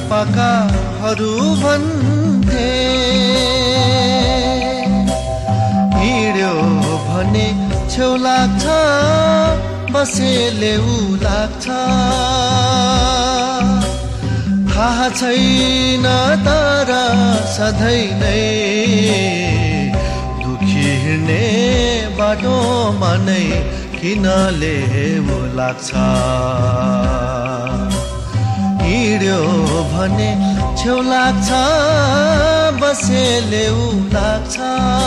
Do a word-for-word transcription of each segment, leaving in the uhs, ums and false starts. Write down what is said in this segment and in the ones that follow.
पाकाहरू भन्थे हिँड्यो भने छेउ लाग्छ बसेले उ लाग्छ थाहा छैन तर सधैँ नै दुखी हिँड्ने बाटोमा नै किन लेउ लाग्छ हिँड्यो भने छेउ लाग्छ बसेले उ लाग्छ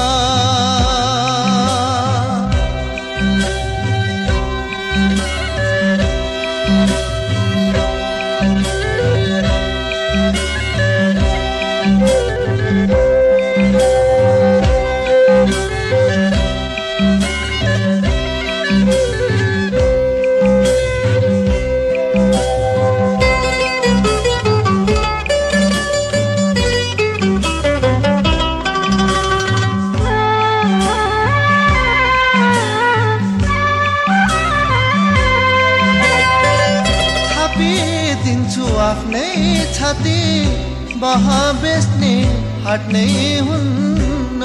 आफ्नै छाती बहा बेच्ने हाट नै हुन्न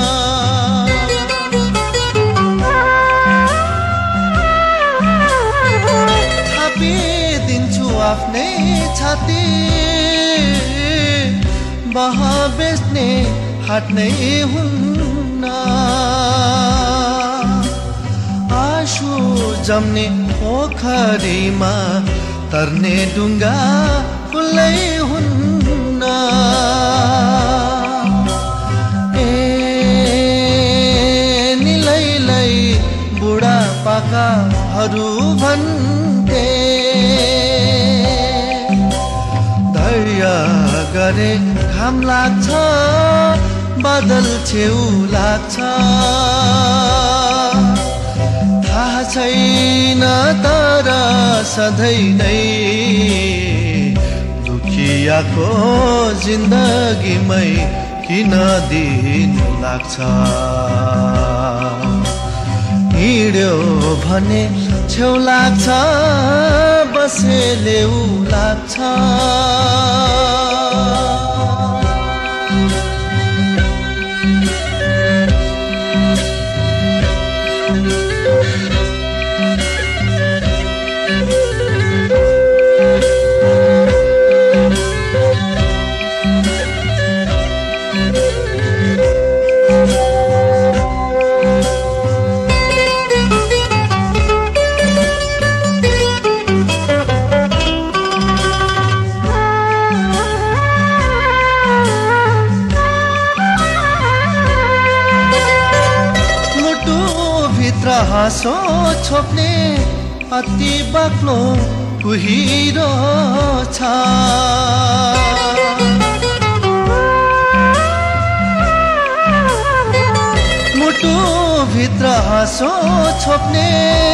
थापिदिन्छु आफ्नै छाती बहा बेच्ने हाट नै हुन्न आँसु जम्ने पोखरीमा तर्ने डुङ्गा फुल्लै हुन्न ए निलैलै बुढा पाकाहरू भन्थे धैर्य गरे घाम लाग्छ बादल छेउ लाग्छ थाहा छैन तर सधैँ नै दुखियाको जिन्दगीमै किन दिनु लाग्छ हिँड्यो भने छेउ लाग्छ बसेले उ लाग्छ हाँसो छोप्ने अति बाक्लो कुहिरो छ मुटु भित्र हाँसो छोप्ने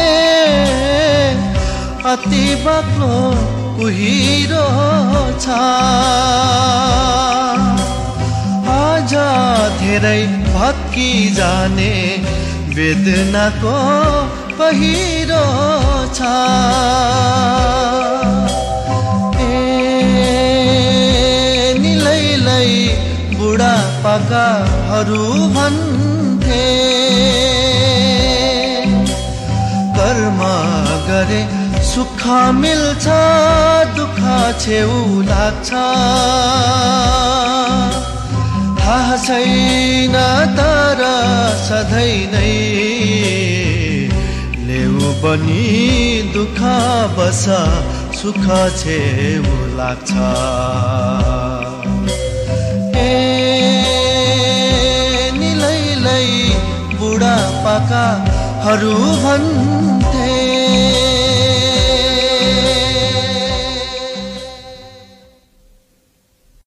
अति बाक्लो कुहिरो छ आज धेरै भत्की जाने वेदनाको पहिरो छ ए निलैलै बुढा पाकाहरू भन्थे कर्म गरे सुख मिल्छ दुःख छेउ लाग्छ थाहा छैन तर सधैँ नै लेउ पनि दुःख बस सुख छेउ लाग्छ ए निलैलै बुढा पाकाहरू भन्थे